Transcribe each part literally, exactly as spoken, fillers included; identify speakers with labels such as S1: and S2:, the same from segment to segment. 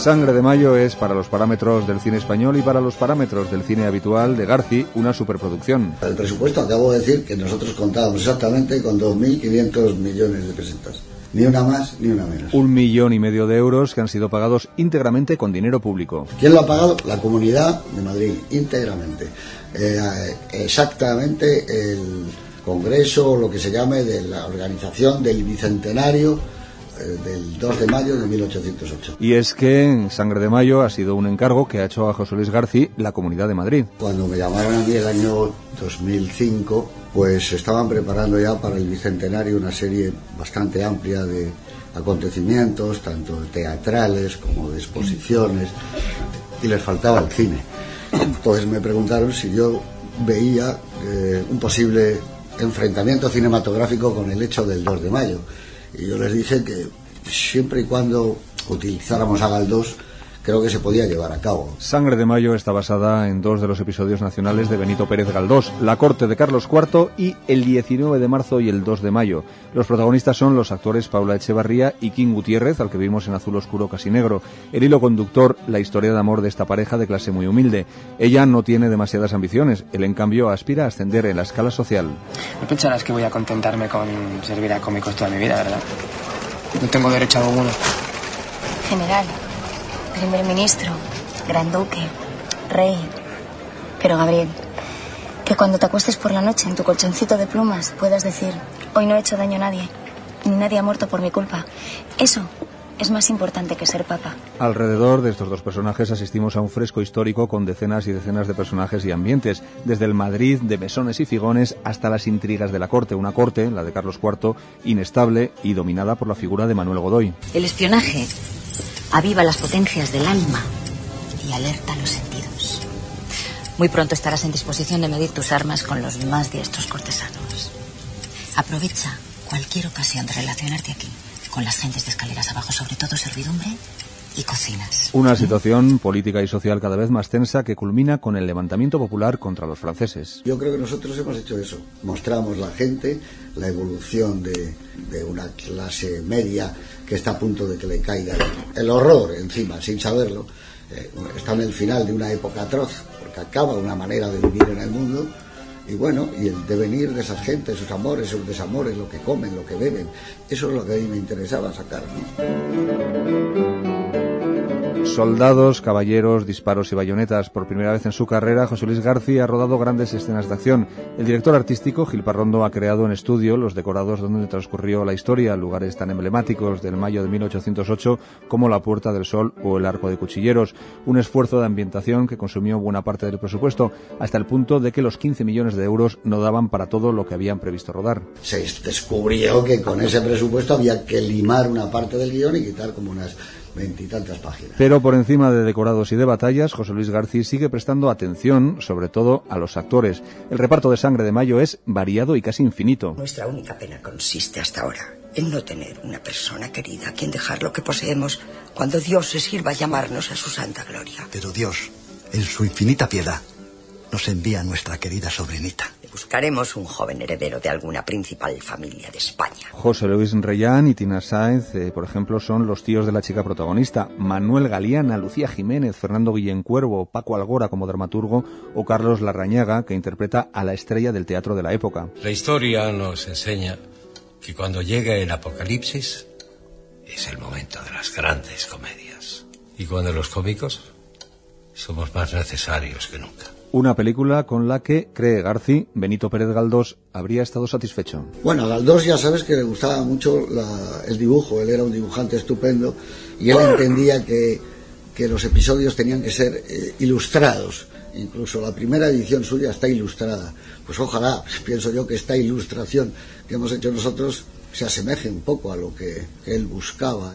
S1: Sangre de Mayo es, para los parámetros del cine español y para los parámetros del cine habitual de Garci, una superproducción.
S2: El presupuesto, acabo de decir que nosotros contábamos exactamente con dos mil quinientos millones de pesetas. Ni una más ni una menos.
S1: Un millón y medio de euros que han sido pagados íntegramente con dinero público.
S2: ¿Quién lo ha pagado? La Comunidad de Madrid, íntegramente. Eh, exactamente el Congreso, o lo que se llame, de la organización del Bicentenario del dos de mayo de mil ochocientos ocho.
S1: Y es que en Sangre de Mayo ha sido un encargo que ha hecho a José Luis Garci la Comunidad de Madrid.
S2: Cuando me llamaron a mí el año dos mil cinco, pues estaban preparando ya para el Bicentenario una serie bastante amplia de acontecimientos, tanto teatrales como de exposiciones, y les faltaba el cine. Entonces me preguntaron si yo veía eh, un posible enfrentamiento cinematográfico con el hecho del dos de mayo. Y yo les dije que siempre y cuando utilizáramos a Galdós, creo que se podía llevar a cabo.
S1: Sangre de Mayo está basada en dos de los episodios nacionales de Benito Pérez Galdós, La corte de Carlos cuarto y El diecinueve de marzo y el dos de mayo. Los protagonistas son los actores Paula Echevarría y King Gutiérrez, al que vimos en Azul Oscuro Casi Negro. El hilo conductor, la historia de amor de esta pareja de clase muy humilde. Ella no tiene demasiadas ambiciones, él en cambio aspira a ascender en la escala social.
S3: No pensarás que voy a contentarme con servir a cómicos toda mi vida, ¿verdad? No tengo derecho a alguno.
S4: General, primer ministro, gran duque, rey. Pero Gabriel, que cuando te acuestes por la noche en tu colchoncito de plumas puedas decir: hoy no he hecho daño a nadie, ni nadie ha muerto por mi culpa. Eso es más importante que ser papa.
S1: Alrededor de estos dos personajes asistimos a un fresco histórico con decenas y decenas de personajes y ambientes, desde el Madrid de mesones y figones hasta las intrigas de la corte, una corte, la de Carlos cuarto, inestable y dominada por la figura de Manuel Godoy.
S5: El espionaje aviva las potencias del alma y alerta los sentidos. Muy pronto estarás en disposición de medir tus armas con los más diestros cortesanos. Aprovecha cualquier ocasión de relacionarte aquí con las gentes de escaleras abajo, sobre todo servidumbre y cocinas.
S1: Una situación política y social cada vez más tensa que culmina con el levantamiento popular contra los franceses.
S2: Yo creo que nosotros hemos hecho eso. Mostramos la gente, la evolución de, de una clase media que está a punto de que le caiga el, el horror encima, sin saberlo. Eh, está en el final de una época atroz, porque acaba una manera de vivir en el mundo. Y bueno, y el devenir de esas gentes, sus amores, sus desamores, lo que comen, lo que beben, eso es lo que a mí me interesaba sacar, ¿no?
S1: Soldados, caballeros, disparos y bayonetas. Por primera vez en su carrera, José Luis Garci ha rodado grandes escenas de acción. El director artístico, Gil Parrondo, ha creado en estudio los decorados donde transcurrió la historia, lugares tan emblemáticos del mayo de mil ochocientos ocho como la Puerta del Sol o el Arco de Cuchilleros. Un esfuerzo de ambientación que consumió buena parte del presupuesto, hasta el punto de que los quince millones de euros no daban para todo lo que habían previsto rodar.
S2: Se descubrió que con ese presupuesto había que limar una parte del guión y quitar como unas veintitantas páginas.
S1: Pero por encima de decorados y de batallas, José Luis Garci sigue prestando atención, sobre todo a los actores. El reparto de Sangre de Mayo es variado y casi infinito.
S6: Nuestra única pena consiste hasta ahora en no tener una persona querida a quien dejar lo que poseemos cuando Dios se sirva a llamarnos a su santa gloria.
S7: Pero Dios, en su infinita piedad, nos envía a nuestra querida sobrinita.
S6: Buscaremos un joven heredero de alguna principal familia de España.
S1: José Luis Reyán y Tina Sáenz, eh, por ejemplo, son los tíos de la chica protagonista. Manuel Galeana, Lucía Jiménez, Fernando Guillencuervo, Paco Algora como dramaturgo o Carlos Larrañaga, que interpreta a la estrella del teatro de la época.
S8: La historia nos enseña que cuando llega el apocalipsis es el momento de las grandes comedias. Y cuando los cómicos somos más necesarios que nunca.
S1: Una película con la que, cree Garci, Benito Pérez Galdós habría estado satisfecho.
S2: Bueno, a Galdós ya sabes que le gustaba mucho la, el dibujo, él era un dibujante estupendo y él entendía que, que los episodios tenían que ser eh, ilustrados. Incluso la primera edición suya está ilustrada. Pues ojalá, pienso yo, que esta ilustración que hemos hecho nosotros se asemeje un poco a lo que él buscaba.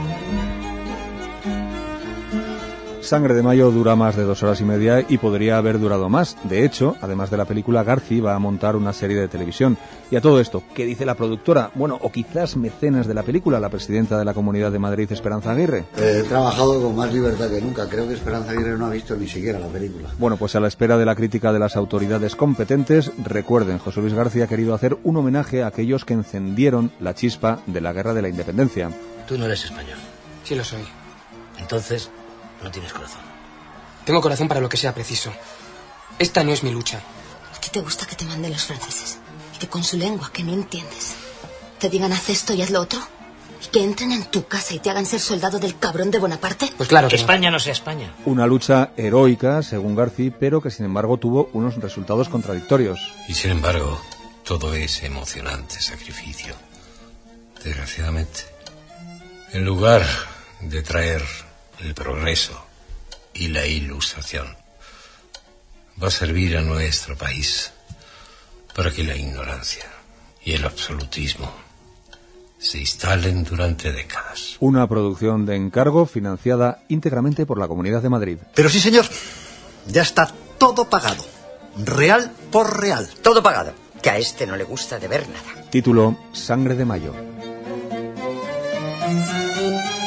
S1: Sangre de Mayo dura más de dos horas y media y podría haber durado más. De hecho, además de la película, Garci va a montar una serie de televisión. Y a todo esto, ¿qué dice la productora? Bueno, o quizás mecenas de la película, la presidenta de la Comunidad de Madrid, Esperanza Aguirre.
S2: He trabajado con más libertad que nunca. Creo que Esperanza Aguirre no ha visto ni siquiera la película.
S1: Bueno, pues a la espera de la crítica de las autoridades competentes, recuerden, José Luis García ha querido hacer un homenaje a aquellos que encendieron la chispa de la Guerra de la Independencia.
S9: Tú no eres español.
S3: Sí lo soy.
S9: Entonces, no tienes corazón.
S3: Tengo corazón para lo que sea preciso. Esta no es mi lucha.
S5: ¿A ti te gusta que te manden los franceses? Y que con su lengua, que no entiendes, te digan haz esto y haz lo otro? ¿Y que entren en tu casa y te hagan ser soldado del cabrón de Bonaparte?
S3: Pues claro
S9: que
S3: que
S9: España no sea España.
S1: Una lucha heroica, según García, pero que sin embargo tuvo unos resultados contradictorios.
S8: Y sin embargo, todo ese emocionante sacrificio, desgraciadamente, en lugar de traer el progreso y la ilustración, va a servir a nuestro país para que la ignorancia y el absolutismo se instalen durante décadas.
S1: Una producción de encargo financiada íntegramente por la Comunidad de Madrid.
S7: Pero sí, señor, ya está todo pagado. Real por real.
S6: Todo pagado. Que a este no le gusta de ver nada.
S1: Título: Sangre de Mayo.